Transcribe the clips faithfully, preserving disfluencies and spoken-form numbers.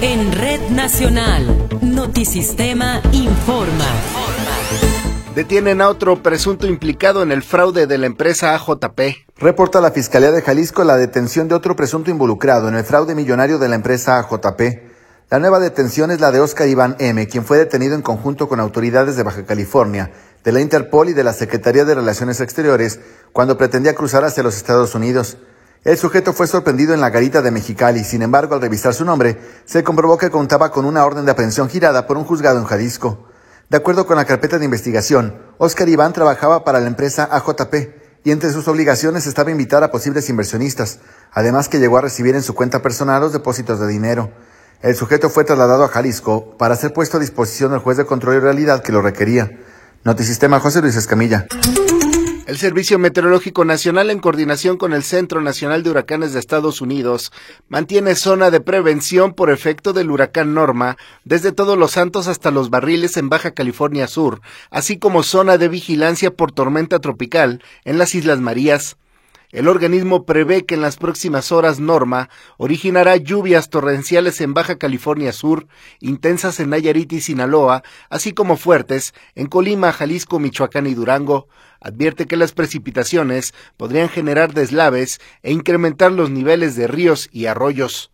En Red Nacional, Notisistema informa. Detienen a otro presunto implicado en el fraude de la empresa A J P. Reporta la Fiscalía de Jalisco la detención de otro presunto involucrado en el fraude millonario de la empresa A J P. La nueva detención es la de Oscar Iván M., quien fue detenido en conjunto con autoridades de Baja California, de la Interpol y de la Secretaría de Relaciones Exteriores, cuando pretendía cruzar hacia los Estados Unidos. El sujeto fue sorprendido en la garita de Mexicali. Sin embargo, al revisar su nombre, se comprobó que contaba con una orden de aprehensión girada por un juzgado en Jalisco. De acuerdo con la carpeta de investigación, Oscar Iván trabajaba para la empresa A J P y entre sus obligaciones estaba invitar a posibles inversionistas, además que llegó a recibir en su cuenta personal los depósitos de dinero. El sujeto fue trasladado a Jalisco para ser puesto a disposición del juez de control y realidad que lo requería. Notisistema, José Luis Escamilla. El Servicio Meteorológico Nacional, en coordinación con el Centro Nacional de Huracanes de Estados Unidos, mantiene zona de prevención por efecto del huracán Norma desde Todos los Santos hasta Los Barriles en Baja California Sur, así como zona de vigilancia por tormenta tropical en las Islas Marías. El organismo prevé que en las próximas horas Norma originará lluvias torrenciales en Baja California Sur, intensas en Nayarit y Sinaloa, así como fuertes en Colima, Jalisco, Michoacán y Durango. Advierte que las precipitaciones podrían generar deslaves e incrementar los niveles de ríos y arroyos.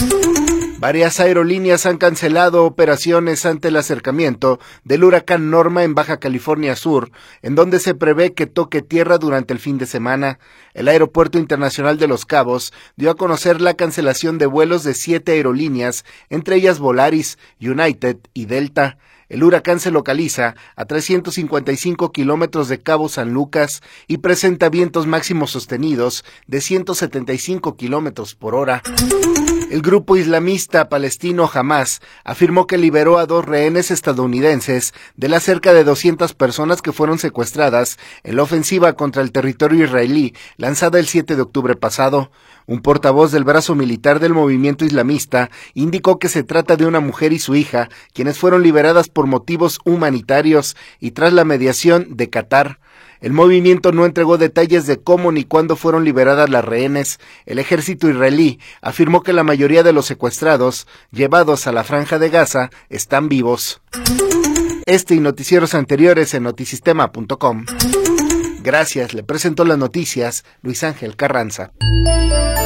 Varias aerolíneas han cancelado operaciones ante el acercamiento del huracán Norma en Baja California Sur, en donde se prevé que toque tierra durante el fin de semana. El Aeropuerto Internacional de Los Cabos dio a conocer la cancelación de vuelos de siete aerolíneas, entre ellas Volaris, United y Delta. El huracán se localiza a trescientos cincuenta y cinco kilómetros de Cabo San Lucas y presenta vientos máximos sostenidos de ciento setenta y cinco kilómetros por hora. El grupo islamista palestino Hamás afirmó que liberó a dos rehenes estadounidenses de las cerca de doscientas personas que fueron secuestradas en la ofensiva contra el territorio israelí lanzada el siete de octubre pasado. Un portavoz del brazo militar del movimiento islamista indicó que se trata de una mujer y su hija, quienes fueron liberadas por motivos humanitarios y tras la mediación de Qatar. El movimiento no entregó detalles de cómo ni cuándo fueron liberadas las rehenes. El ejército israelí afirmó que la mayoría de los secuestrados llevados a la Franja de Gaza están vivos. Este y noticieros anteriores en notisistema punto com. Gracias, le presento las noticias Luis Ángel Carranza.